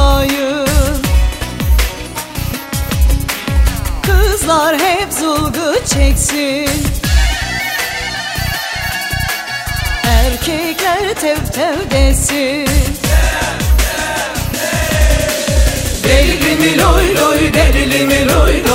hain. Kızlar hep zulgü çeksin, erkekler tev tev desin. Delili mi loy loy, delili mi loy